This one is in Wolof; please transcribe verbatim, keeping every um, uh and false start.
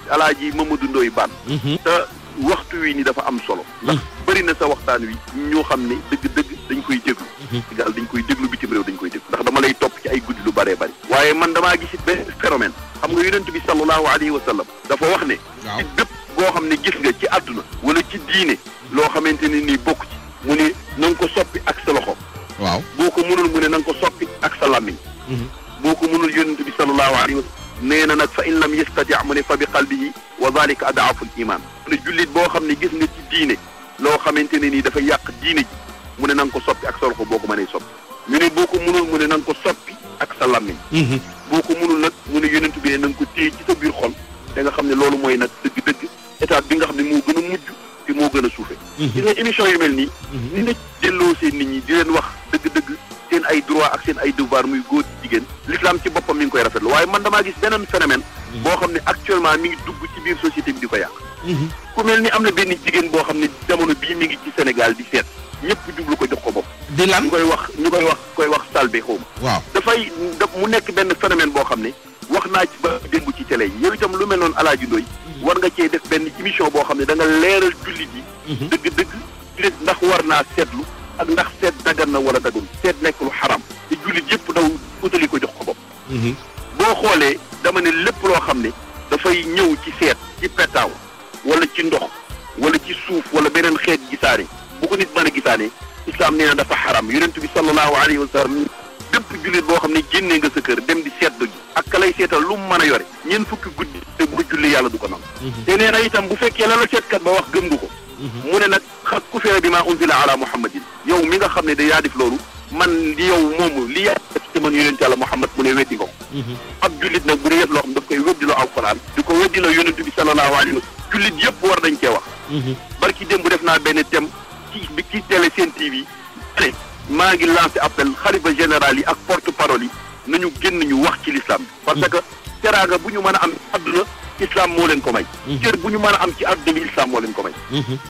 Alaaji Mamadou Ndoye Bane. te waxtu wi ni dafa am solo. ndax bëri na sa waxtaan wi ñoo xam ne dëgg-dëgg dañ koy déglu. Sénégal dañ koy déglu bitim réew dañ koy déglu. ndax dama lay topp ci ay guddi lu bëree bëri. waaye man damaa gis benn phénomène. xam nga yonent bi sallallahu alayhi wa sallam. dafa wax ne. waaw ci bépp goo xam ne gis nga ci àdduna. wala ci diine. loo xamante ne nii bokk ci. mu ne na nga ko soppi ak sa loxo. waaw boo ko mënul mu ne na nga ko soppi ak sa làmmiñ. boo ko mënul yonent bi sallallahu alayhi wa sallam nee na nag fa in lam yastati mu ne fa bi qalbihi wa dhalika ad'aful iman. mu ne jullit boo xam ne gis nga ci diine loo xamante ne nii dafa yàq diine ji mu ne na nga ko soppi ak sa loxo boo ko mënee soppi. ñu ne boo ko mënul mu ne na nga ko soppi ak sa làmmiñ. boo ko mënul nag mu ne yonent bi ne na nga ko téye ci sa biir xol te nga xam ne loolu mooy nag dëgg-dëgg étape bi nga xam ne moo gën a mujj te moo gën a suufe. gis nga émission yu mel nii. dina delloo seen nit ñi di leen wax dëgg-dëgg seen ay droit ak seen ay devoir muy góor ci jigéen l'islam ci boppam mi ngi koy rafetlu waaye man damaa gis beneen phénomène boo xam ne actuellement mi ngi dugg ci biir société bi di ko yàq. ku mel ni am na benn jigéen boo xam ne jamono bii mi ngi ci Sénégal di seet ñëpp jublu ko jox ko bopp. di lan ñu koy wax ñu koy wax koy wax salbe xaw ma. waaw dafay mu nekk benn phénomène boo xam ne wax naa ci ba démb ci télé yi yow itam lu mel noonu Alaaji Ndoye war nga cee def benn émission boo xam ne da nga leeral jullit yi. dëgg-dëgg ci ndax war naa seetlu ak ndax seet dagan na wala dagun seet nekk lu xaram te jullit yëpp daw utali ko jox ko bopp. boo xoolee dama ne lépp loo xam ne dafay ñëw ci seet ci petaaw wala ci ndox wala ci suuf wala beneen xeet gisaane bu ko nit mën a gisaane islam nee na dafa xaram yonent bi sallallahu alayhi wa sallam bépp jullit boo xam ne génnee nga sa kër dem di seet ji ak ka lay seetal lu mu mën a yore ñeent fukki guddi te bu julli yàlla du ko nangu. te nee na itam bu fekkee la la seetkat ba wax gëm nga ko. mu ne nag xas ku fee bi maa unzila ala muhammadin yow mi nga xam ne da yaa def loolu man li yow moomu li yaa def ci man yonent yàlla muhammad mu ne weddi nga ko. ab jullit nag bu dee def loo xam daf koy weddi loo alquran di ko weddi la yonent bi sallallahu alayhi wa sallam jullit yëpp war dañ cee wax. barki démb def naa benn thème ci bi ci télé Sen T V maa ngi lancé appel xalifa général yi ak porte parole yi nañu génn ñu wax ci l'islam parce que teraanga bu ñu mën a am àdduna islam moo leen ko may. cër bu ñu mën a am ci àdduna bi islam moo leen ko may.